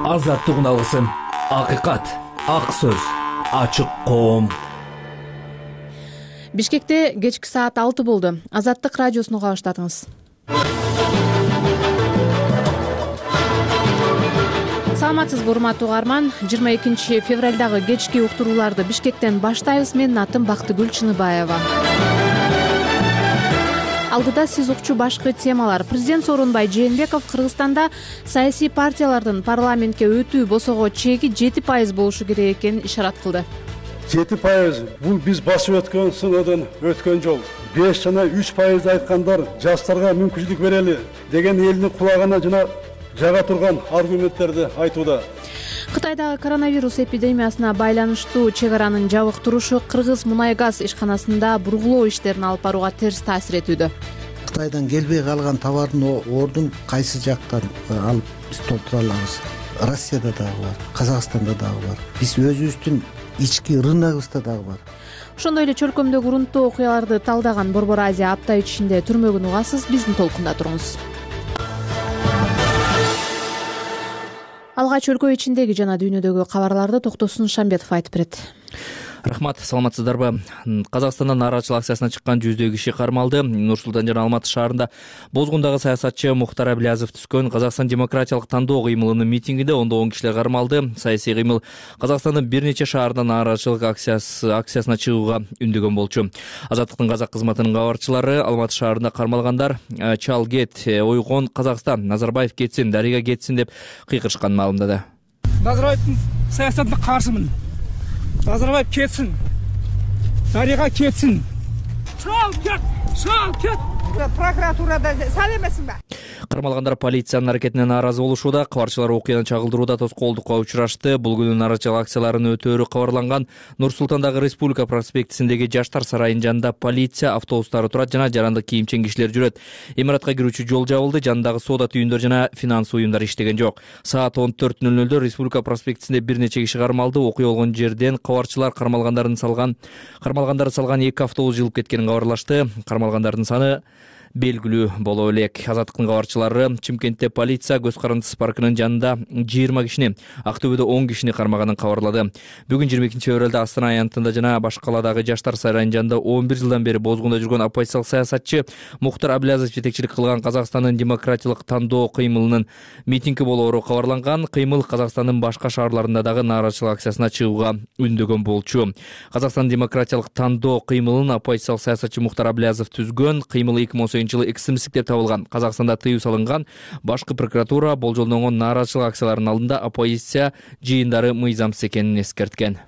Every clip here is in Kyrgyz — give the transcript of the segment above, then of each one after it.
Азаттыгын алгысым, акыйкат, ак сөз, ачык коом. Бишкекте кечки саат 6 болду. Азаттык радиосуну уга баштадыңыз. Саламатсызбы урматтуу угарман. 22 февралдагы кечки уктурууларды Бишкектен баштайбыз. Менин атым Бактыгүл Чыныбаева. Алдыда сиз укчу башкы темалар. Президент Сооронбай Жээнбеков Кыргызстанда саясий партиялардын парламентке өтүү босого чеги 7% болушу керек экенин ишарат кылды. 7% бул биз басып өткөн сыноодан өткөн жол. 5 жана 3% айткандар жаштарга мүмкүнчүлүк берели деген элдин кулагына жага турган аргументтерди айтууда. Кытайдагы коронавирус эпидемиясына байланыштуу чек аранын жабык турушу Кыргыз мунай газ ишканасында бургулоо иштерин алып барууга терс таасир этүүдө. Кытайдан келбей калган товардын ордун кайсы жактан алып биз толтура алабыз? Россияда дагы бар, Казакстанда дагы бар. Биз өзүбүздүн ички рыногубузда дагы бар. Ошондой эле чөлкөмдөгү урунттуу окуяларды талдаган Борбор Азия апта ичинде түрмөгүн угасыз. Биздин толкунда туруңуз. Алгач өлкө ичиндеги жана дүйнөдөгү кабарларды Токтосун Шамбетов айтып берет. Рахмат, саламатсыздарбы? Казакстандан нааразычылык акциясына чыккан жүздөгө киши кармалды. Нур-Султан жана Алматы шаарында Бозгундагы саясатчы Мухтар Аблязов түзгөн Казакстан демократиялык тандоо кыймылынын митингинде ондогон кишилер кармалды. Саясий кыймыл Казакстандын бир нече шаарында нааразычылык акциясына чыгууга үндөгөн болчу. Азаттыктын казак кызматынын кабарчылары Алматы шаарында кармалгандар чал кет, ойгон Казакстан, Назарбаев кетсин, Дарига кетсин деп кыйкырышканын маалымдады. Назарбаевдин саясатына каршымын. Назарбаев кетсин, Дарига кетсин. Шал кет. Прокуратурада сал эмесиңби? Кармалгандар полициянын аракетине нааразы болушууда. Кабарчылар окуяны чагылдырууда тоскоолдукка учурашты. Бул күнү нааразычылык акцияларынын өтөөрү кабарланган. Нур-Султандагы Республика проспектисиндеги Жаштар сарайынын жанында полиция автобустары турат жана жарандык кийимчен кишилер жүрөт. Имаратка кирүүчү жол жабылды. Жанындагы соода түйүндөр жана финанс уюмдар иштеген жок. Саат 14:00 Республика проспектисинде бир нече киши кармалды. Окуя болгон жерден кабарчылар кармалгандарды салган 2 автобус жылып кеткенин кабарлашты. Кармалгандардын саны белгилүү боло элек. Азаттыктын кабарчылары Чымкентте полиция көз карандысыз паркынын жанында 20 кишини, Актөбөдө 10 кишини кармаганын кабарлады. Бүгүн 22 февралда Астана аянтында жана башка калаадагы Жаштар сарайынын жанында 11 жылдан бери Бозгунда жүргөн оппозициялык саясатчы Мухтар Аблязов жетекчилик кылган Казакстандын демократиялык тандоо кыймылынын митинги болоору кабарланган. Кыймыл Казакстандын башка шаарларында дагы нааразычылык акциясына чыгууга үндөгөн болчу. Казакстан демократиялык тандоо кыймылын оппозициялык саясатчы Мухтар Аблязов түзгөн. Кыймыл 2018 жылы экстремисттик деп табылган. Казакстанда тыюу салынган. Башкы прокуратура болжолдонгон нааразычылык акцияларынын алдында оппозиция жыйындары мыйзамсыз экенин эскерткен.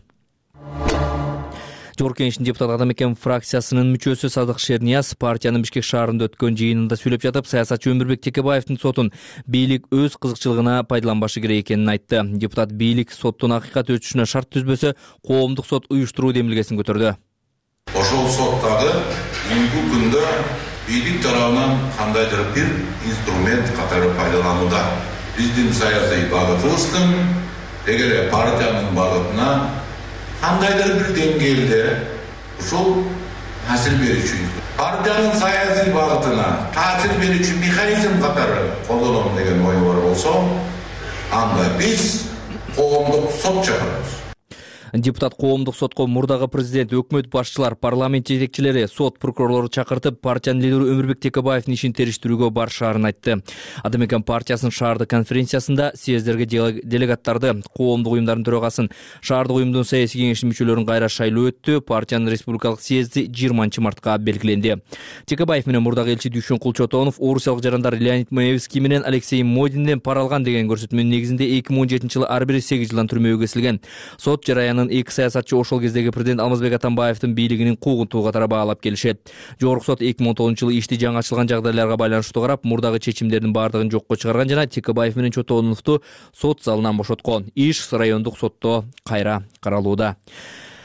Жогорку Кеңештин депутат Атамекен фракциясынын мүчөсү Садык Шернияз партиянын Бишкек шаарында өткөн жыйынында сүйлөп жатып, саясатчы Өмүрбек Текебаевдин сотун бийлик өз кызыкчылыгына пайдаланбашы керек экенин айтты. Депутат бийлик соттун акыйкат өтүшүнө шарт түзбөсө, коомдук сот уюштуруу демилгесин көтөрдү. Ошол соттагы бүгүнкү күндө бийлик тарабынан кандайдыр бир инструмент катары пайдаланууда. Биздин саясий багытыбыздын эгер партиянын багытына кандайдыр бир деңгээлде ушул таасир берүүчү партиянын саясий багытына таасир берүүчү механизм катары колдоном деген ой бар болсо, анда биз коомдук сот чакырабыз. Депутат коомдук сотко мурдагы президент, өкмөт башчылар, парламент жетекчилери, сот прокурорлору чакыртып, партиянын лидери Өмүрбек Текебаевдин ишин териштирүүгө барышаарын айтты. Атамекен партиясынын шаардык конференциясында съездерге делегаттарды, коомдук уюмдардын төрагасын, шаардык уюмдун саясий кеңешинин мүчөлөрүн кайра шайлоо өттү. Партиянын республикалык съезди 20 мартка белгиленди. Текебаев менен мурдагы элчи Дүйшөн Кулчотонов орусиялык жарандар Леонид Маевский менен Алексей Модинден пара алган деген көрсөтмөнүн негизинде 2017 жылы ар бири 8 жылдан түрмөгө кесилген. Сот жараянын эки саясатчы ошол кездеги президент Алмазбек Атамбаевдин бийлигинин куугунтугу катары баалап келишет. Жогорку сот 2019 жылы ишти жаңы ачылган жагдайларга байланыштуу карап, мурдагы чечимдердин баардыгын жокко чыгарган жана Текебаев менен Чотоновду сот залынан бошоткон. Иш райондук сотто кайра каралууда.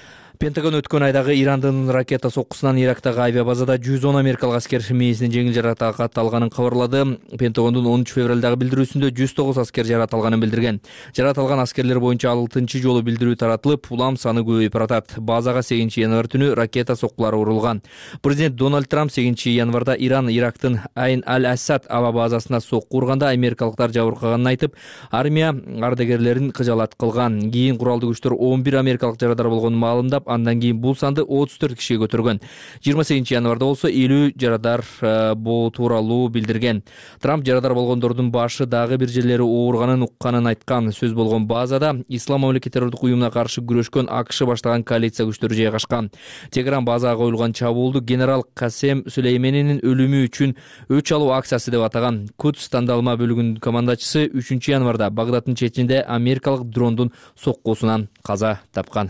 Пентагон өткөн айдагы Ирандын ракета соккусунан Ирактагы авиабазада 110 америкалык аскер мээсинин жеңил жаракат алганын кабарлады. Пентагондун 10 февралдагы билдирүүсүндө 109 аскер жаракат алганын билдирген. Жаракат алган аскерлер боюнча 6-чы жолу билдирүү таратылып, улам саны көбөйүп баратат. Базага 8 январь түнү ракета соккулары урулган. Президент Дональд Трамп 8 январда Иран Ирактын Айн Аль-Асад аба базасына сокку урганда америкалыктар жабыркаганын айтып, армия ардагерлерин кыжалат кылган. Кийин куралдуу күчтөр 11 америкалык жарадар болгонун маалымдап, андан кийин бул санды 34 кишиге көтөргөн. 28 январда болсо 50 жарадар тууралуу билдирген. Трамп жарадар болгондордун башы дагы бир жерлери ооруганын укканын айткан. Сөз болгон базада Ислам мамлекет террордук уюмуна каршы күрөшкөн АКШ баштаган коалиция күчтөрү жайгашкан. Тегеран базага коюлган чабуулду генерал Касем Сүлейменинин өлүмү үчүн өч алуу акциясы деп атаган. Кудс тандалма бөлүгүнүн командачысы 3 январда Багдадтын четинде америкалык дрондун соккусунан каза тапкан.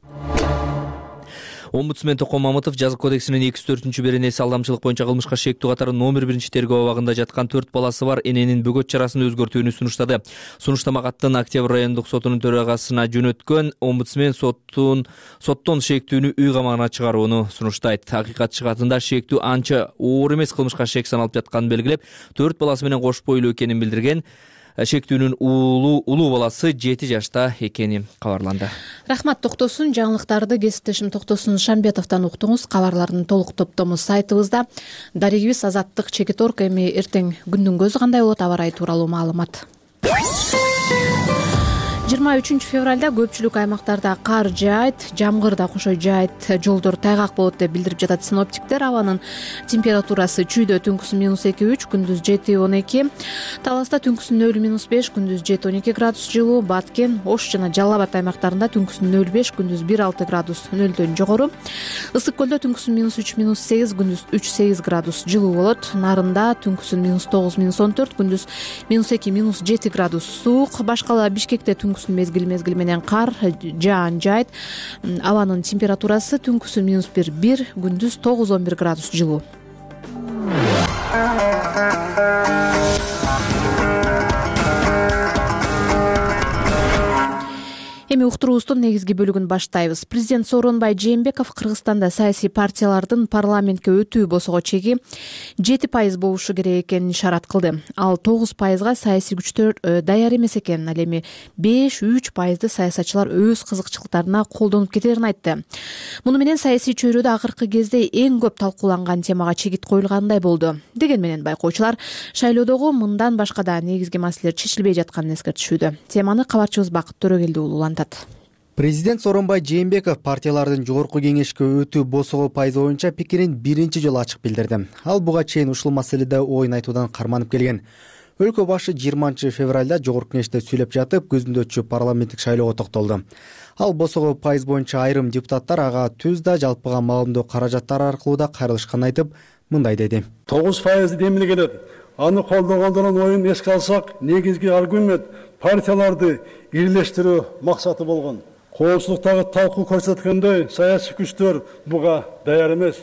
Омбудсмен Токон Мамытов жаза кодексинин 204-беренеси алдамчылык боюнча кылмышка шектүү катары номер 1-тергөө абагында жаткан 4 баласы бар эненин бөгөт чарасын өзгөртүүнү сунуштады. Сунуштама каттын Октябрь райондук сотунун төрагасына жөнөткөн омбудсмен соттон шектүүнү үй камагына чыгарууну сунуштайт. Акыйкатчы катында шектүү анча оор эмес кылмышка шек саналып жатканын белгилеп, 4 баласы менен кош бойлуу экенин билдирген. Шектүүнүн улуу баласы 7 жашта экени кабарланды. Рахмат Токтосун. Жаңылыктарды кесиптешим Токтосун Шамбетовдон уктуңуз. Кабарлардын толук топтому сайтыбызда. Дарегибиз Азаттык Чекиторг. Эми эртең күндүн көзү кандай болот, аба ырайы тууралуу маалымат. 23 февралда көпчүлүк аймактарда кар жаайт, жамгыр да кошо жаайт, жолдор тайгак болот деп билдирип жатат синоптиктер. Абанын температурасы чүйдө түнкүсүн -2-3, күндүз 7-12, Таласта түнкүсүн 0-5, күндүз 7-12 градус жылуу, Баткен, Ош жана Жалал Абад аймактарында түнкүсүн 0-5, күндүз 1-6 градус нөлдөн жогору. Ысык көлдө түнкүсүн -3-8, күндүз 3-8 градус жылуу болот. Нарында түнкүсүн -9-14, күндүз -2-7 градус суук. Башкала Бишкекте түнкүсүн мезгил менен кар жаан жайт. Абанын температурасы түнкүсүн -1, күндүз 9-11 градус жылуу. Эми уктуруубуздун негизги бөлүгүн баштайбыз. Президент Сооронбай Жээнбеков Кыргызстанда саясий партиялардын парламентке өтүү босого чеги 7% болушу керек экенин ишарат кылды. Ал 9%га саясий күчтөр даяр эмес экен. Ал эми 5-3%ды саясатчылар өз кызыкчылыктарына колдонуп кетерин айтты. Муну менен саясий чөйрөдө акыркы кезде эң көп талкууланган темага чегит коюлгандай болду. Деген менен байкоочулар шайлоодогу мындан башка да негизги маселелер чечилбей жатканын эскертишүүдө. Теманы кабарчыбыз Бакыт Төрөгелдиулу улантат. Президент Сооронбай Жээнбеков партиялардын жогорку кеңешке өтүү босого пайызы боюнча пикирин биринчи жолу ачык билдирди. Ал буга чейин ушул маселеде оюн айтуудан карманып келген. Өлкө башы 20 февралда жогорку кеңеште сүйлөп жатып, көзүндө өтчү парламенттик шайлоого токтолду. Ал босого пайыз боюнча айрым депутаттар ага түз да жалпыга маалымдоо каражаттары аркылуу да кайрылышканын айтып, мындай деди. 9% демиле келет. Аны колдогондордун оюн эске алсак, негизги аргумент партияларды бирлештирүү максаты болгон. Коомчулуктагы талкуу көрсөткөндөй, саясий күчтөр буга даяр эмес.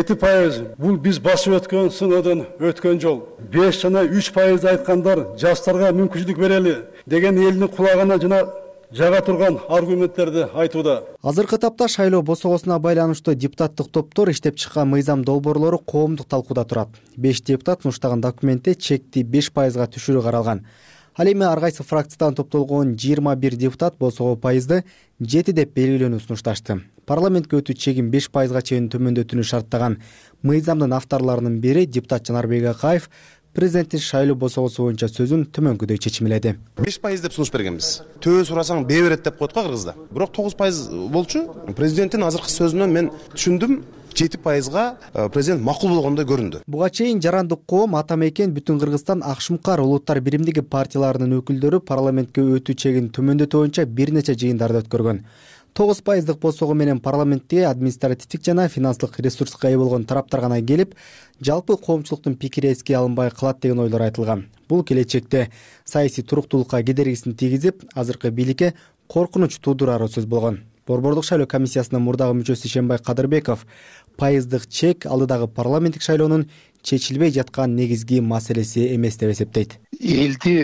7% бул биз басып өткөн сыноодон өткөн жол. 5 жана 3% айткандар жаштарга мүмкүнчүлүк берели деген элдин кулагына жана жага турган аргументтерди айтууда. Азыркы тапта шайлоо босогосуна байланыштуу депутаттык топтор иштеп чыккан мыйзам долбоорлору коомдук талкууда турат. 5 депутат сунуштаган документте чекти 5%га түшүрүү каралган. Ал эми ар кайсы фракциядан топтолгон 21 депутат босого пайызды 7 деп белгилөөнү сунушташты. Парламентке өтүү чегин 5%га чейин төмөндөтүүнү шарттаган мыйзамдын авторлорунун бири депутат Жанарбек Акаев президенттин шайлоо босогосу боюнча сөзүн төмөнкүдөй чечимеледи. 5% деп сунуш бергенбиз. Төбө сурасаң бээ берет деп коет го Кыргызда. Бирок 9% болчу. Президенттин азыркы сөзүнөн мен түшүндүм. 7%га президент макул болгондой көрүндү. Буга чейин жарандык коом Атамекен Бүтүн Кыргызстан Акшумкар улуттар биримдиги партияларынын өкүлдөрү парламентке өтүү чегин төмөндөтүү боюнча бир нече жыйындарды өткөргөн. 9%дык босого менен парламентте административдик жана финанслык ресурска ээ болгон тараптар гана келип, жалпы коомчулуктун пикири эске алынбай калат деген ойлор айтылган. Бул келечекте саясий туруктуулукка кедергисин тийгизип, азыркы бийликке коркунуч туудурары сөз болгон. Борбордук шайлоо комиссиясынын мурдагы мүчөсү Ишенбай Кадырбеков пайыздык чек алдыдагы парламенттик шайлоонун чечилбей жаткан негизги маселеси эмес деп эсептейт. Элди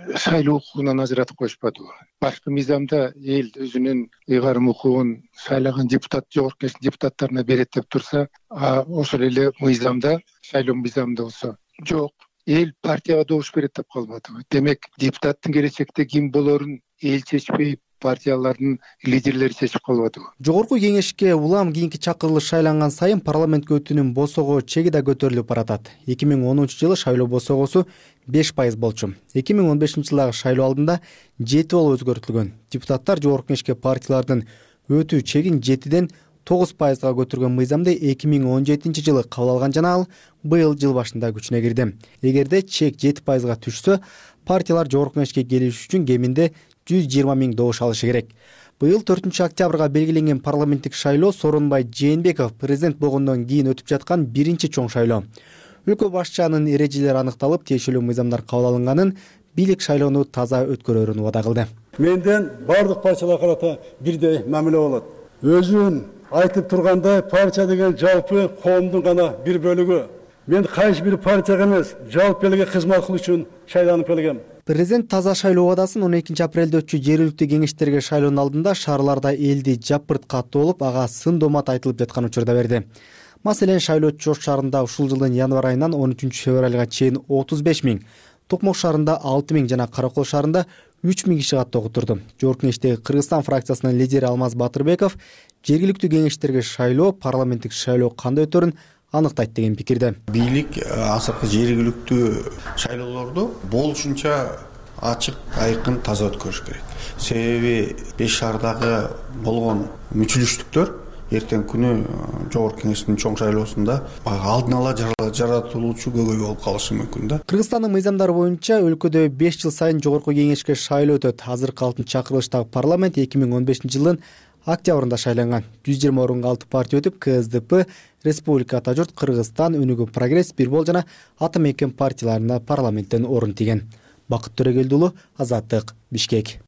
шайлоо укугунан ажыратып коюшпадыбы. Башкы мыйзамда эл өзүнүн ыйгарым укугун шайлаган депутат жогорку кеңештин депутаттарына берет деп турса, ошол эле мыйзамда, шайлоо мыйзамында болсо жок. Эл партияга добуш берет деп калбадыбы. Демек, депутаттын келечекте ким болорун эл чечпей, партиялардын лидерлери чечип калбадыбы. Жогорку кеңешке улам кийинки чакырылыш шайланган сайын парламентке өтүүнүн босого чеги да көтөрүлүп баратат. 2010-жылы шайлоо босогосу 5% болчу. 2015-жылдагы шайлоо алдында 7 болуп өзгөртүлгөн. Депутаттар жогорку кеңешке партиялардын өтүү чегин 7ден 9%га көтөргөн мыйзамды 2017-жылы кабыл алган жана ал быйыл жыл башында күчүнө кирди. Эгерде чек 7%га түшсө, партиялар жогорку кеңешке келиш үчүн кеминде 120 000 добуш алышы керек. Быйыл 4 октябрга белгиленген парламенттик шайлоо Сооронбай Жээнбеков президент болгондон кийин өтүп жаткан биринчи чоң шайлоо. Өлкө башчынын эрежелери аныкталып, тиешелүү мыйзамдар кабыл алынганын, бийлик шайлоону таза өткөрөрүн убада кылды. Менден бардык партияларга карата бирдей мамиле болот. Өзүн айтып тургандай, партия деген жалпы коомдун гана бир бөлүгү. Мен кайсы бир партияга эмес, жалпы элге кызмат кылуу үчүн шайланып келгем. Президент таза шайлоо убадасын 12 апрелде өтчү жергиликтүү кеңештерге шайлоонун алдында шаарларда элди жапырт каттуу болуп, ага сын домат айтылып жаткан учурда берди. Маселен, Шайлоочу Ош шаарында ушул жылдын январь айынан 13 февралга чейин 35 000, Токмок шаарында 6 000 жана Каракол шаарында 3 000 киши каттуу отурду. Жогорку кеңештеги Кыргызстан фракциясынын лидери Алмаз Батырбеков жергиликтүү кеңештерге шайлоо, парламенттик шайлоо кандай өтөрүн аныктайт деген пикирде. Бийлик азыркы жергиликтүү шайлоолорду болушунча ачык, айкын, таза өткөрүш керек. Себеби 5 шаардагы болгон мүчүлүштүктөр эртең күнү жогорку кеңештин чоң шайлоосунда алдын ала жаратылуучу көбөй болуп калышы мүмкүн да. Кыргызстандын мыйзамдары боюнча өлкөдө 5 жыл сайын жогорку кеңешке шайлоо өтөт. Азыркы 6 чакырылыштагы парламент 2015-жылдын октябрында шайланган. 120 орунга 6 партия өтүп, КСДП, Республика Ата журт, Кыргызстан, Өнүгүү прогресс, Бир бол жана Ата мекен партияларына парламенттен орун тийген. Бакыт Төрөгелдиулу, Азаттык, Бишкек.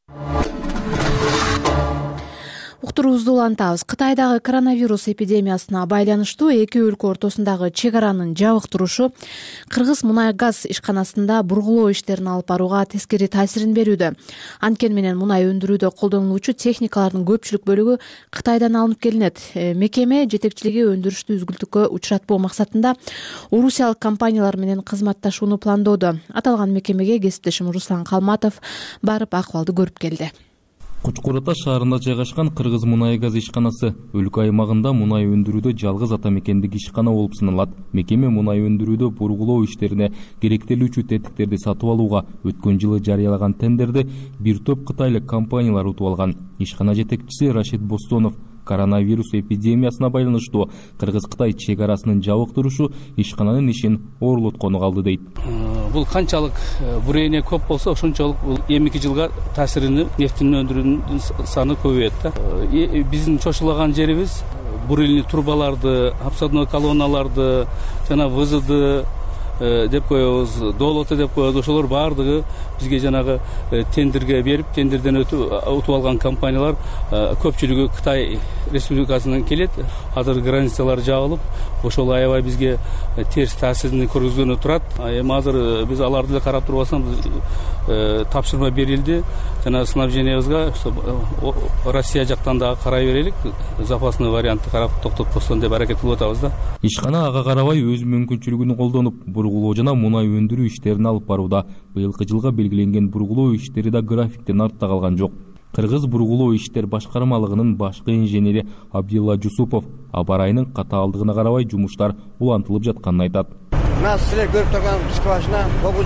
Уктуруубузду улантабыз. Кытайдагы коронавирус эпидемиясына байланыштуу эки өлкө ортосундагы чек аранын жабык турушу Кыргыз мунай газ ишканасында бургулоо иштерин алып барууга тескери таасирин берүүдө. Анткени менен мунай өндүрүүдө колдонулуучу техникалардын көпчүлүк бөлүгү Кытайдан алынып келинет. Мекеме жетекчилиги өндүрүштү үзгүлтүккө учуратпоо максатында орусиялык компаниялар менен кызматташууну пландоодо. Аталган мекемеге кесиптешим Руслан Калматов барып акыбалды көрүп келди. Кучкур Ата шаарында жайгашкан Кыргыз мунай газ ишканасы өлкө аймагында мунай өндүрүүдө жалгыз ата мекендик ишкана болуп саналат. Мекеме мунай өндүрүүдө бургулоо иштерине керектелүүчү тетиктерди сатып алууга өткөн жылы жарыялаган тендерди бир топ кытайлык компаниялар утуп алган. Ишкана жетекчиси Рашид Бостонов коронавирус эпидемиясына байланыштуу Кыргыз-Кытай чек арасынын жабык турушу ишкананын ишин оорлоткону калды дейт. Бул канчалык бурение көп болсо, ошончолук бул эмки жылга таасирини нефтин өндүрүүнүн саны көбөйөт да. Биздин чочулаган жерибиз бурильный трубаларды, обсадной колонналарды жана ВЗД деп коебуз, долото деп коебуз. Ошолор баардыгы бизге жанагы тендерге берип, тендерден утуп алган компаниялар көпчүлүгү Кытай Республикасынан келет. Азыр границалар жабылып, ошол аябай бизге терс таасирин көргөзгөнү турат. Эми азыр биз аларды эле карап туруп атсак, тапшырма берилди. Жана снабжениябызга Россия жактан дагы карай берелик, запасный вариантты карап токтотпостон деп аракет кылып атабыз да. Ишкана ага карабай өз мүмкүнчүлүгүн колдонуп, бургулоо жана мунай өндүрүү иштерин алып барууда. Быйылкы жылга белгиленген бургулоо иштери да графиктен артта калган жок. Кыргыз бургулоо иштер башкармалыгынын башкы инженери Абдилла Жусупов аба ырайынын катаалдыгына карабай жумуштар улантылып жатканын айтат. Мына силер көрүп турган скважина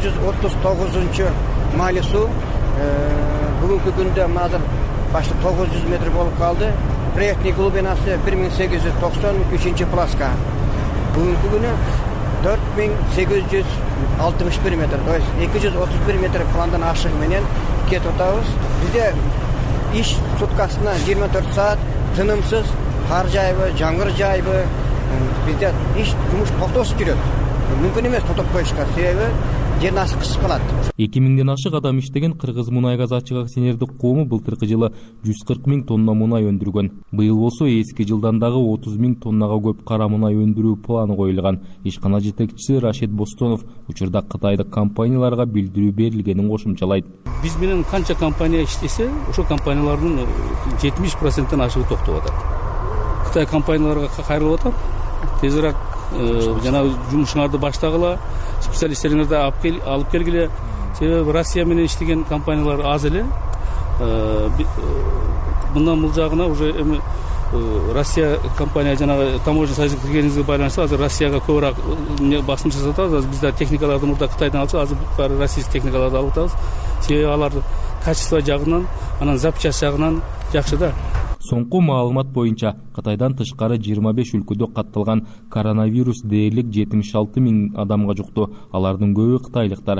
939 майли суу. Бүгүнкү күндө азыр башты 900 метр болуп калды. Проектный глубинасы 1893 пласка. Бүгүнкү күнү 4861 метр, то есть 231 метр пландан ашыгы менен кетип атабыз. Бизде иш суткасына 24 саат тынымсыз, кар жайбы, жаңгыр жайбы, бизде иш жумуш токтосуз жүрөт. Мүмкүн эмес токтоп коюшка, себеби жерин асыкчысы калат. 2000ден ашык адам иштеген Кыргыз мунай газ ачык акционердик коому былтыркы жылы 140 000 тонна мунай өндүргөн. Быйыл болсо эски жылдан дагы 30 000 тоннага көп кара мунай өндүрүү планы коюлган. Ишкана жетекчиси Рашид Бостонов учурда кытайдык компанияларга билдирүү берилгенин кошумчалайт. Биз менен канча компания иштесе, ошол компаниялардын 70%-тен ашыгы токтоп атат. Кытай компанияларга кайрылып атам. Тезирээк жана жумушуңарды баштагыла, специалисттериңерди алып келгиле. Себеби Россия менен иштеген компаниялар аз эле. Мындан бул жагына уже эми Россия компания жанагы таможня союзуна киргениңизге байланыштуу азыр Россияга көбүрөөк басым жасап атабыз. Азыр бизде техникаларды мурда Кытайдан алчу, азыр баары российский техникаларды алып атабыз. Себеби алар качество жагынан, анан запчасть жагынан жакшы да. Соңку маалымат боюнча Кытайдан тышкары 25 өлкөдө катталган коронавирус дээрлик 76 000 адамга жукту. Алардын көбү кытайлыктар.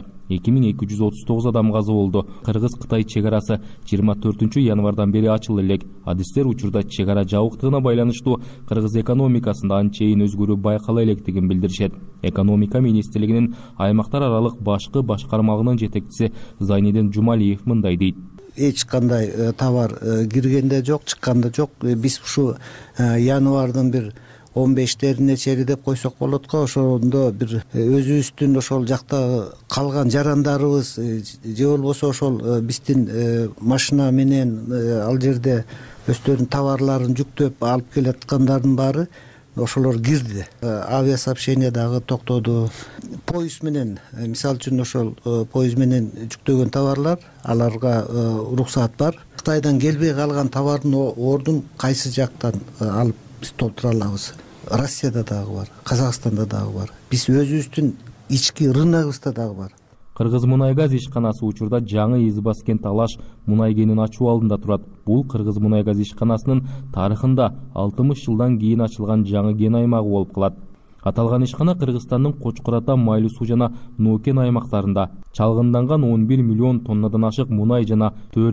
2239 адам каза болду. Кыргыз-Кытай чек арасы 24 январдан бери ачылды элек. Адистер учурда чек ара жабыктыгына байланыштуу кыргыз экономикасында анчейин өзгөрүү байкала электигин билдиришет. Экономика министрлигинин аймактар аралык башкы башкармалыгынын жетекчиси Зайнидин Жумалиев мындай дейт. Эч кандай товар киргенде жок, чыкканда жок. Биз ушу январдын бир 15-терине чейин деп койсок болот го. Ошондо бир өзүбүздүн ошол жакта калган жарандарыбыз же болбосо ошол биздин машина менен ал жерде өздөрүнүн товарларын жүктөп алып келаткандардын баары ошолор кирди. Авиасообщение дагы токтоду. Поезд менен, мисалы үчүн ошол поезд менен жүктөгөн товарлар, аларга уруксаат бар. Кытайдан келбей калган товардын ордун кайсы жактан алып биз толтура алабыз? Россияда дагы бар, Казакстанда дагы бар. Биз өзүбүздүн ички рыногубузда дагы бар. Кыргыз мунай газ ишканасы учурда жаңы Избаскен Талаш мунай кенин ачуу алдында турат. Бул Кыргыз мунай газ ишканасынын тарыхында 60 жылдан кийин ачылган жаңы кен аймагы болуп калат. Аталган ишкана Кыргызстандын Кочкор-Ата, Майлуу Суу жана Ноокен аймактарында чалгынданган 11 миллион тоннадан ашык мунай жана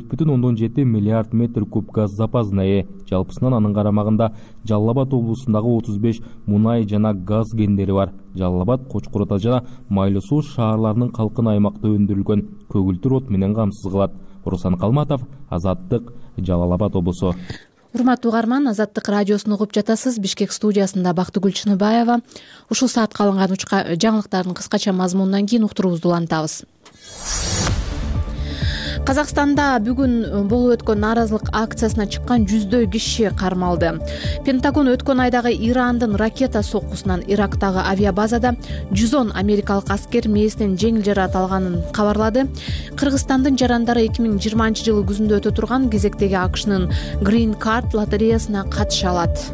4,7 миллиард метр куб газ запасына ээ. Жалпысынан анын карамагында Жалал Абад облусундагы 35 мунай жана газ кендери бар. Жалал Абад, Кочкор-Ата жана Майлуу Суу шаарларынын калкын аймакта өндүрүлгөн көгүлтүр от менен камсыз кылат. Руслан Калматов, Азаттык, Жалал Абад облусу. Урматтуу угарман, Азаттык радиосун угуп жатасыз. Бишкек студиясында Бактыгүл Чыныбаева. Ушул саатка алынган жаңылыктардын кыскача мазмунунан кийин уктуруубузду улантабыз. Казакстанда бүгүн болуп өткөн нааразылык акциясына чыккан 100дөй киши кармалды. Пентагон өткөн айдагы Ирандын ракета соккусунан Ирактагы авиабазада 110 америкалык аскер мээсинен жеңил жаракат алганын кабарлады. Кыргызстандын жарандары 2020 жылы күзүндө өтө турган кезектеги АКШнын Green Card лотереясына катыша алат.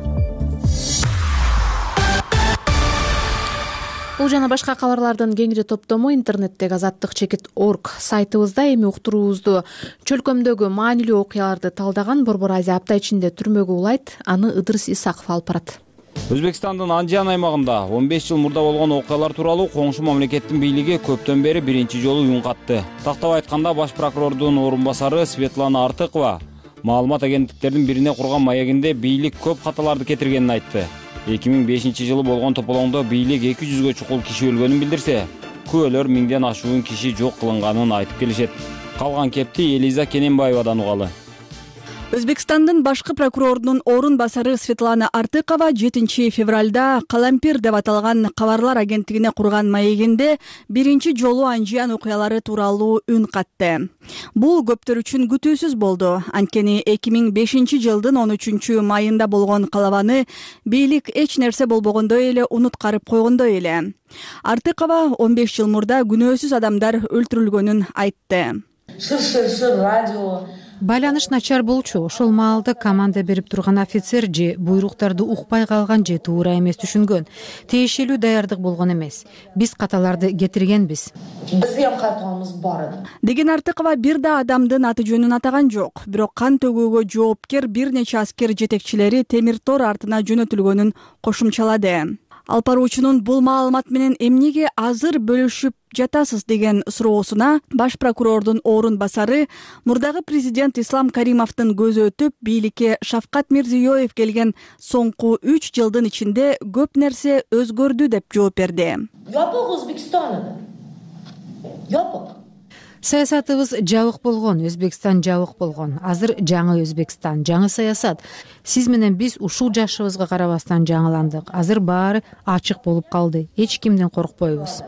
Бул жана башка кабарлардын кеңири топтому интернеттеги azattik.org сайтыбызда. Эми уктуруубузду чөлкөмдөгү маанилүү окуяларды талдаган Борбор Азия апта ичинде түрмөгө улайт. Аны Ыдырыс Исаков алып барат. Өзбекстандын Анжан аймагында 15 жыл мурда болгон окуялар тууралуу коңшу мамлекеттин бийлиги көптөн бери биринчи жолу үн катты. Тактап айтканда баш прокурордун орун басары Светлана Артыкова маалымат агенттиктердин бирине курган маегинде бийлик көп каталарды кетиргенин айтты. 2005 жылы болгон тополоңдо бийлик 200гө чукул киши өлгөнүн билдирсе, күбөлөр 1000ден ашуун киши жок кылынганын айтып келишет. Калган кепти Элиза Кененбаевадан угалы. Өзбекстандын башкы прокурорунун орун басары Светлана Артыкова 7 февралда Калампир деп аталган кабарлар агенттигине курган маегинде биринчи жолу Анжан окуялары тууралуу үн катты. Бул көптөр үчүн күтүүсүз болду. Анткени 2005 жылдын 13 майында болгон калабаны бийлик эч нерсе болбогондой эле унуткарып койгондой эле. Артыкова 15 жыл мурда күнөөсүз адамдар өлтүрүлгөнүн айтты. Радио байланыш начар болчу. Ошол маалда команда берип турган офицер же буйруктарды укпай калган же туура эмес түшүнгөн. Тиешелүү даярдык болгон эмес. Биз каталарды кетиргенбиз. Бизге катыбыз бар деген Артыкова бир да адамдын аты жөнүн атаган жок. Бирок кан төгүүгө жоопкер бир нече аскер жетекчилери темир тор артына жөнөтүлгөнүн кошумчалады. Алып баруучунун бул маалымат менен эмнеге азыр бөлүшүп жатасыз деген суроосуна баш прокурордун орун басары мурдагы президент Ислам Каримовдун көзү өтүп бийликке Шавкат Мирзиёев келген соңку 3 жылдын ичинде көп нерсе өзгөрдү деп жооп берди. Жок. Саясатыбыз жабык болгон, Өзбекстан жабык болгон. Азыр жаңы Өзбекстан, жаңы саясат. Сиз менен биз ушул жашыбызга карабастан жаңыландык. Азыр баары ачык болуп калды. Эч кимден коркпойбуз.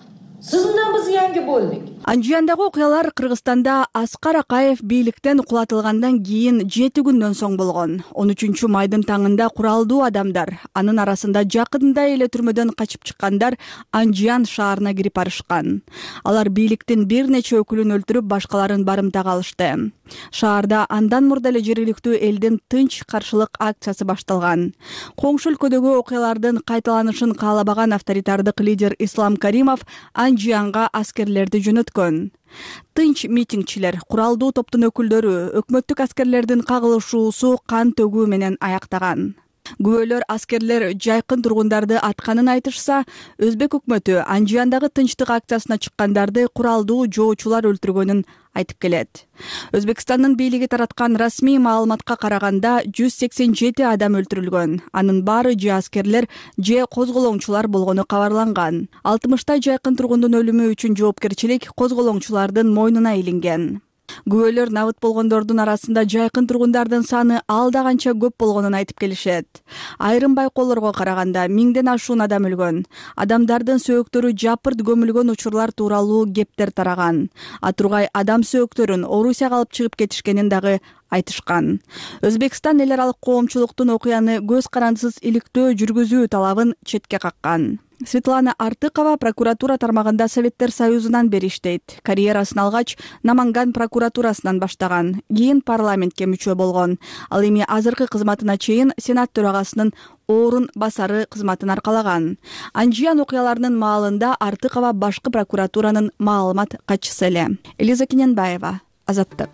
Siz менен биз yangi bo'ldik. Анжияндагы окуялар Кыргызстанда Аскар Акаев бийликтен кулатылгандан кийин 7 күндөн соң болгон. 13 майдын таңында куралдуу адамдар, анын арасында жакында эле түрмөдөн качып чыккандар Анжиян шаарына кирип барышкан. Алар бийликтин бир нече өкүлүн өлтүрүп, башкаларын барымтага алышты. Шаарда андан мурда эле жергиликтүү элдин тынч каршылык акциясы башталган. Коңшу өлкөдөгү окуялардын кайталанышын каалабаган авторитардык лидер Ислам Каримов Анжиянга аскерлерди жөнөткөн. Тынч митингчилер, куралдуу топтун өкүлдөрү өкмөттүк аскерлердин кагылышуусу кан төгүү менен аяктаган. Күбөлөр аскерлер жайкын тургундарды атканын айтышса, Өзбек өкмөтү Анжияндагы тынчтык акциясына чыккандарды куралдуу жоочулар өлтүргөнүн айтып келет. Өзбекстандын бийлиги тараткан расмий маалыматка караганда 187 адам өлтүрүлгөн. Анын баары же аскерлер, же козголоңчулар болгону кабарланган. 60 жайкын тургундун өлүмү үчүн жоопкерчилик козголоңчулардын мойнуна илинген. Күбөлөр набыт болгондордун арасында жайкын тургундардын саны алда канча көп болгонун айтып келишет. Айрым байкоолорго караганда 1000ден ашуун адам өлгөн. Адамдардын сөөктөрү жапырт көмүлгөн учурлар тууралуу кептер тараган. Атургай адам сөөктөрүн Орусияга алып чыгып кетишкенин дагы айтышкан. Өзбекстан эл аралык коомчулуктун окуяны көз карандысыз иликтөө жүргүзүү талабын четке каккан. Светлана Артыкова прокуратура тармагында Советтер Союзунан бери иштейт. Карьерасын алгач Наманган прокуратурасынан баштаган. Кийин парламентке мүчө болгон. Ал эми азыркы кызматына чейин Сенат төрагасынын орун басары кызматын аркалаган. Анжиян окуяларынын маалында Артыкова башкы прокуратуранын маалымат катчысы эле. Элиза Кененбаева, Азаттык.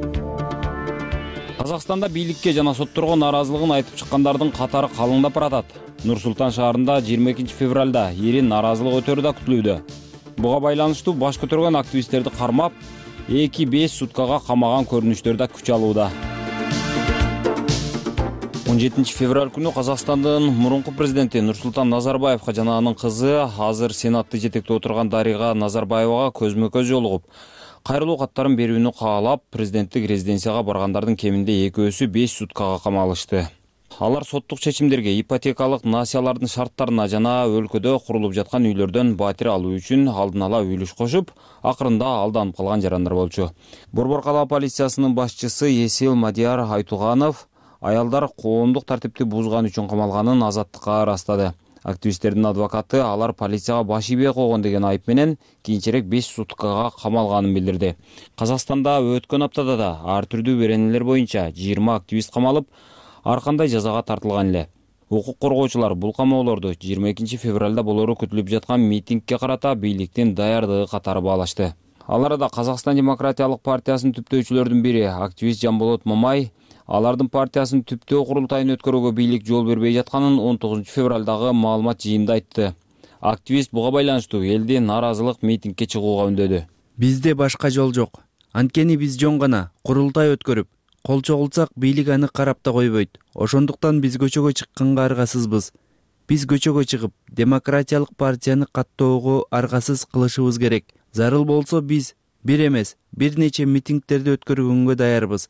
Казакстанда бийликке жана сотторго нааразылыгын айтып чыккандардын катары калыңдап баратат. Нур-Султан шаарында 22 февралда эрин нааразылык өтөрү да күтүлүүдө. Буга байланыштуу баш көтөргөн активисттерди кармап, 2-5 суткага камаган көрүнүштөр да күч алууда. 17 февраль күнү Казакстандын мурунку президенти Нурсултан Назарбаевга жана анын кызы, азыр Сенатты жетектеп отурган Дарига Назарбаевага көзмө-көз жолугуп, кайрылуу каттарын берүүнү каалап, президенттик резиденцияга баргандардын кеминде экөөсү 5 суткага камалышты. Алар соттук чечимдерге, ипотекалык насиялардын шарттарына жана өлкөдө курулуп жаткан үйлөрдөн батир алуу үчүн алдын ала үлүш кошуп, акырында алданып калган жарандар болчу. Борбор калаа полициясынын башчысы Есел Мадияр Айтуганов аялдар коомдук тартипти бузган үчүн камалганын Азаттыкка ырастады. Активисттердин адвокаты алар полицияга баш ийбей койгон деген айып менен кийинчерээк 5 суткага камалганын билдирди. Казакстанда өткөн аптада да ар түрдүү беренелер боюнча 20 активист камалып, ар кандай жазага тартылган эле. Укук коргоочулар бул камоолорду 22 февралда болору күтүлүп жаткан митингге карата бийликтин даярдыгы катары баалашты. Ал арада Казакстан демократиялык партиясынын түптөөчүлөрүнүн бири активист Жамболот Мамай алардын партиясынын түптөө курултайын өткөрүүгө бийлик жол бербей жатканын 19 февралдагы маалымат жыйынында айтты. Активист буга байланыштуу элди нааразылык митингге чыгууга үндөдү. Бизде башка жол жок. Анткени биз жөн гана курултай өткөрүп, кол чогулсак бийлик аны карап да койбойт. Ошондуктан биз көчөгө чыкканга аргасызбыз. Биз көчөгө чыгып, демократиялык партияны каттоого аргасыз кылышыбыз керек. Зарыл болсо биз бир эмес, бир нече митингтерди өткөргөнгө даярбыз.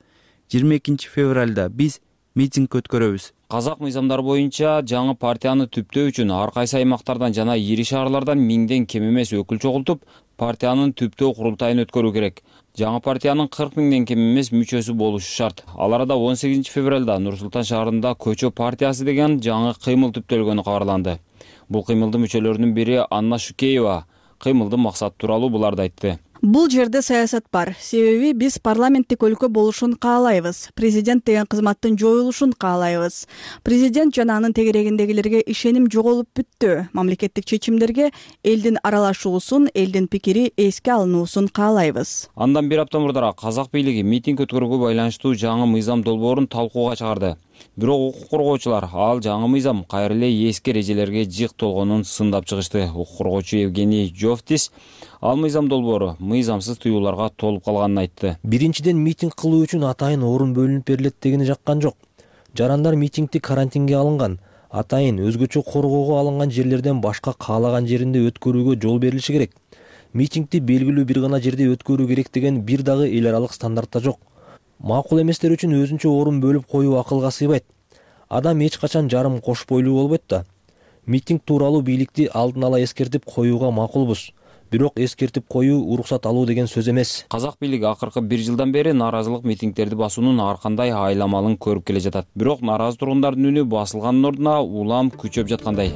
22 февралда биз митинг өткөрөбүз. Казак мыйзамдары боюнча жаңы партияны түптөө үчүн ар кайсы аймактардан жана ири шаарлардан 1000ден кем эмес өкүл чогултуп, партиянын түптөө курултайын өткөрүү керек. Жаңы партиянын 40 000ден кем эмес мүчөсү болушу шарт. Ал арада 18 февралда Нур-Султан шаарында Көчө партиясы деген жаңы кыймыл түптөлгөнү кабарланды. Бул кыймылдын мүчөлөрүнүн бири Анна Шукеева кыймылдын максаты тууралуу буларды айтты. Бул жерде саясат бар. Себеби биз парламенттик өлкө болушун каалайбыз. Президент деген кызматтын жоюлушун каалайбыз. Президент жана анын тегерегиндегилерге ишеним жоголуп бүттү. Мамлекеттик чечимдерге элдин аралашуусун, элдин пикири эске алынуусун каалайбыз. Андан бир апта мурдараак казак бийлиги митинг өткөрүүгө байланыштуу жаңы мыйзам долбоорун талкууга чыгарды. Бирок укук коргоочулар ал жаңы мыйзам кайра эле эски эрежелерге жык толгонун сындап чыгышты. Укук коргоочу Евгений Жовтис ал мыйзам долбоору мыйзамсыз тыюуларга толуп калганын айтты. Биринчиден митинг кылуу үчүн атайын орун бөлүнүп берилет дегени жаккан жок. Жарандар митингди карантинге алынган, атайын өзгөчө коргоого алынган жерлерден башка каалаган жеринде өткөрүүгө жол берилиши керек. митингди белгилүү бир гана жерде өткөрүү керек деген бир дагы эл аралык стандартта жок. Макул эместер үчүн өзүнчө орун бөлүп коюу акылга сыйбайт. Адам эч качан жарым кош бойлуу болбойт да. Митинг тууралуу бийликти алдын ала эскертип коюуга макулбуз. Бирок эскертип коюу уруксат алуу деген сөз эмес. Казак бийлиги акыркы 1 жылдан бери нааразылык митингдерди басуунун ар кандай айламалын көрүп келе жатат. Бирок нааразы тургундардын үнү басылгандын ордуна улам күчөп жаткандай.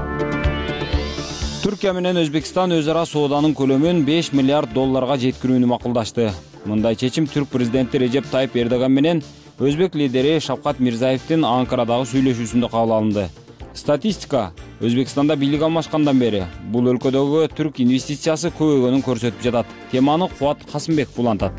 Түркия менен Өзбекстан өз ара сооданын көлөмүн 5 миллиард долларга жеткирүүнү макулдашты. Мындай чечим түрк президенти Режеп Тайып Эрдоган менен өзбек лидери Шавкат Мирзаевдин Анкарадагы сүйлөшүүсүндө кабыл алынды. Статистика Өзбекстанда бийлик алмашкандан бери бул өлкөдөгү түрк инвестициясы көбөйгөнүн көрсөтүп жатат. Теманы Кубат Касымбеков улантат.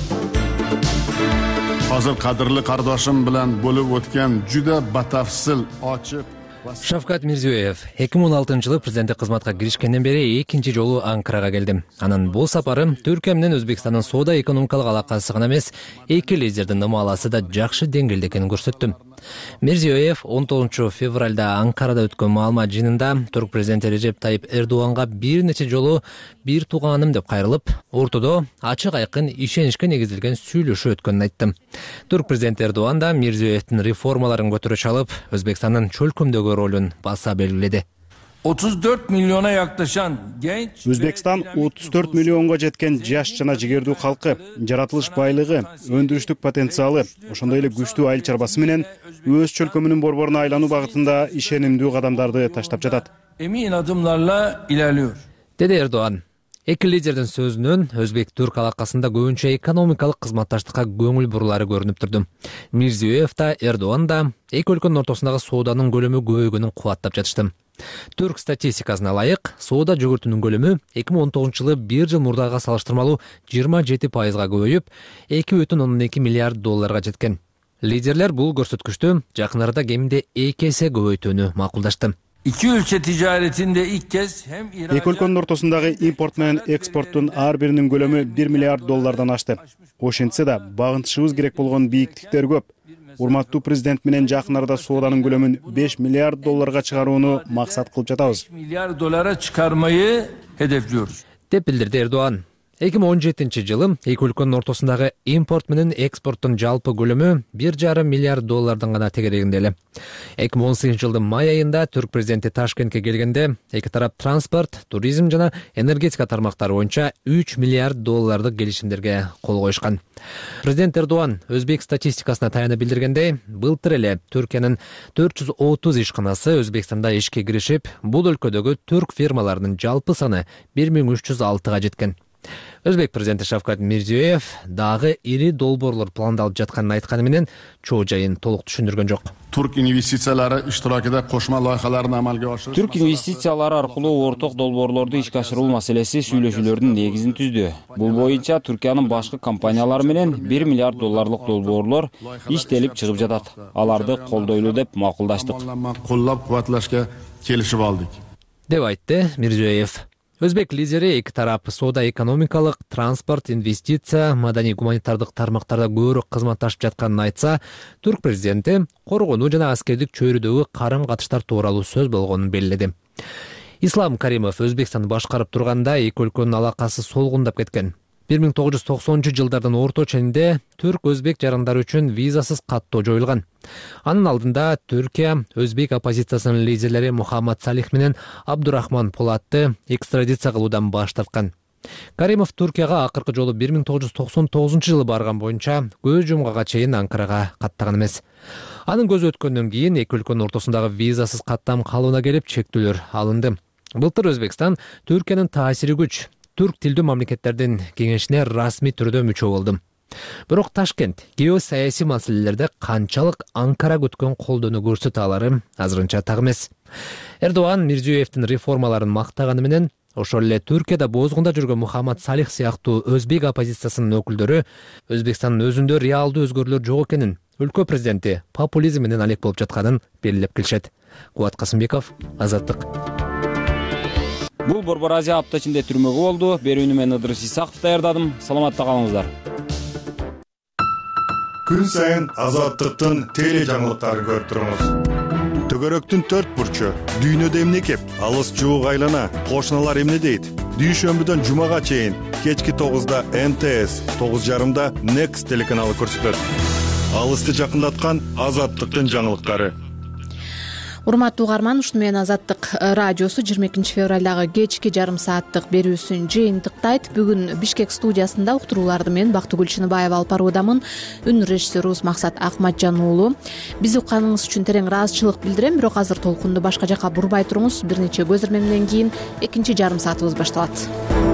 Азыр кадырлы кардашым менен болуп өткөн жүдө батафсыл ачык Шавкат Мирзиёев 2016 жылы президенттик кызматка киришкенден бери экинчи жолу Анкарага келди. Анын бул сапары Түркия менен Өзбекстандын соода экономикалык алакасы гана эмес, эки лидердин ымаласы да жакшы деңгээлде экенин көрсөттү. Мирзиёев 19 февралда Анкарада өткөн маалымат жыйынында түрк президенти Режеп Тайып Эрдоганга бир нече жолу бир тууганым деп кайрылып, ортодо ачык айкын ишеничке негизилген сүйлөшүү өткөнүн айтты. Түрк президенти Эрдоган да Мирзиёевдин реформаларын көтөрө чалып, Өзбекстандын чөлкөмдөгү ролун баса белгиледи. 34 milyona yaklaşan genç Өзбекстан 34 миллионго жеткен жаш жана жигердүү калкы, жаратылыш байлыгы, өндүрүштүк потенциалы, ошондой эле күчтүү айыл чарбасы менен өз чөлкөмүнүн борборуна айлануу багытында ишенимдүү кадамдарды таштап жатат. Emin adımlarla ilerliyor. Деди Эрдоган. Эки лидердин сөзүнөн Өзбек-Түрк алакасында көбүнчө экономикалык кызматташтыкка көңүл бурулары көрүнүп турду. Мирзиёев да, Эрдоган да эки өлкөнүн ортосундагы сооданын көлөмү көбөйгөнүн кубаттап жатышты. Түрк статистикасына ылайык, соода жүгүртүүнүн көлөмү 2019 жылы 1 жыл мурдага салыштырмалуу 27%га көбөйүп, 2,2 миллиард долларга жеткен. Лидерлер бул көрсөткүчтү жакын арада кеминде 2 эсе көбөйтүүнү макулдашты. İki ülke ticaretinde ilk kez hem Эки өлкөнүн ортосундагы импорт менен экспорттун ар биринин көлөмү 1 миллиард доллардан ашты. Ошентсе да багынтышыбыз керек болгон бийиктиктер көп. Урматтуу президент менен жакын арада сооданын көлөмүн 5 миллиард долларга чыгарууну максат кылып жатабыз. 5 milyar dolara çıkarmayı hedefliyoruz. Деп билдирди Эрдоган. 2017 жылы эки өлкөнүн ортосундагы импорт менен экспорттун жалпы көлөмү 1,5 миллиард доллардан гана тегерегинде эле. 2018 жылдын май айында түрк президенти Ташкентке келгенде эки тарап транспорт, туризм жана энергетика тармактары боюнча 3 миллиард доллардык келишимдерге кол коюшкан. Президент Эрдоган Өзбек статистикасына таянып билдиргендей, былтыр эле Түркиянын 430 ишканасы Өзбекстанда ишке киришип, бул өлкөдөгү түрк фирмаларынын жалпы саны 1306га жеткен. Өзбек президенти Шавкат Мирзиёев дагы ири долбоорлор пландалып жатканын айтканы менен чоо жайын толук түшүндүргөн жок. Türk investitsiyalari iştirakida qo'shma loyihalarni amalga oshirish. Түрк инвестициялары аркылуу орток долбоорлорду ишке ашыруу маселеси сүйлөшүүлөрдүн негизин түздү. Бул боюнча Түркиянын башкы компаниялары менен 1 миллиард долларлык долбоорлор иштелип чыгып жатат. Аларды колдойлуу деп макулдаштык. Куллап-кубатлашка келишип алдык. Деп айтты Мирзиёев. Өзбек лидери эки тарап соода экономикалык, транспорт, инвестиция, маданий гуманитардык тармактарда көбүрөөк кызматташып жатканын айтса, түрк президенти коргонуу жана аскердик чөйрөдөгү карым-катыштар тууралуу сөз болгонун белгиледи. Ислам Каримов Өзбекстанды башкарып турганда эки өлкөнүн алакасы солгундап кеткен. 1990 жылдардын орто ченинде түрк-өзбек жарандары үчүн визасыз каттоо жоюлган. Анын алдында Түркия өзбек оппозициясынын лидерлери Мухаммад Салих менен Абдурахман Полатты экстрадиция кылуудан баш тарткан. Каримов Түркияга акыркы жолу 1999 жылы барган боюнча көз жумгага чейин Анкарага каттаган эмес. Анын көзү өткөндөн кийин эки өлкөнүн ортосундагы визасыз каттам калыбына келип чектөөлөр алынды. Былтыр Өзбекстан Түркиянын таасири күч түрк тилдүү мамлекеттердин кеңешине расмий түрдө мүчө болду. Бирок Ташкент геосаясий маселелерде канчалык Анкара күткөн колдоону көрсөтө алары азырынча так эмес. Эрдоган Мирзиёевдин реформаларын мактаганы менен ошол эле Түркияда бозгунда жүргөн Мухаммад Салих сыяктуу өзбек оппозициясынын өкүлдөрү Өзбекстандын өзүндө реалдуу өзгөрүүлөр жок экенин, өлкө президенти популизм менен алек болуп жатканын белгилеп келишет. Кубат Касымбеков, Азаттык. Бул Борбор Азия апта ичинде түрмөгө болду. Берүүнү мен Ыдырыс Исаков даярдадым. Саламатта калыңыздар. Күн сайын Азаттыктын теле жаңылыктарын көрүп туруңуз. Төгөрөктүн 4 бурчу, дүйнөдө эмне кеп, алыс жуук айлана, кошуналар эмне дейт? дүйшөмбүдөн жумага чейин кечки 9-да МТС, 9:30-да Next телеканалы көрсөтөт. Алысты жакындаткан Азаттыктын жаңылыктары. Урматтуу угарман, ушуну менен Азаттык радиосу 22 февралдагы кечки жарым сааттык берүүсүн жыйынтыктайт. Бүгүн Бишкек студиясында уктурууларды мен Бактыгүл Чыныбаева алып баруудамын. Үн режиссерубуз Максат Акматжан уулу. Биз укканыңыз үчүн терең ыраазычылык билдирем, бирок азыр толкунду башка жака бурбай туруңуз. Бир нече көзөрмө менен кийин экинчи жарым саатыбыз башталат.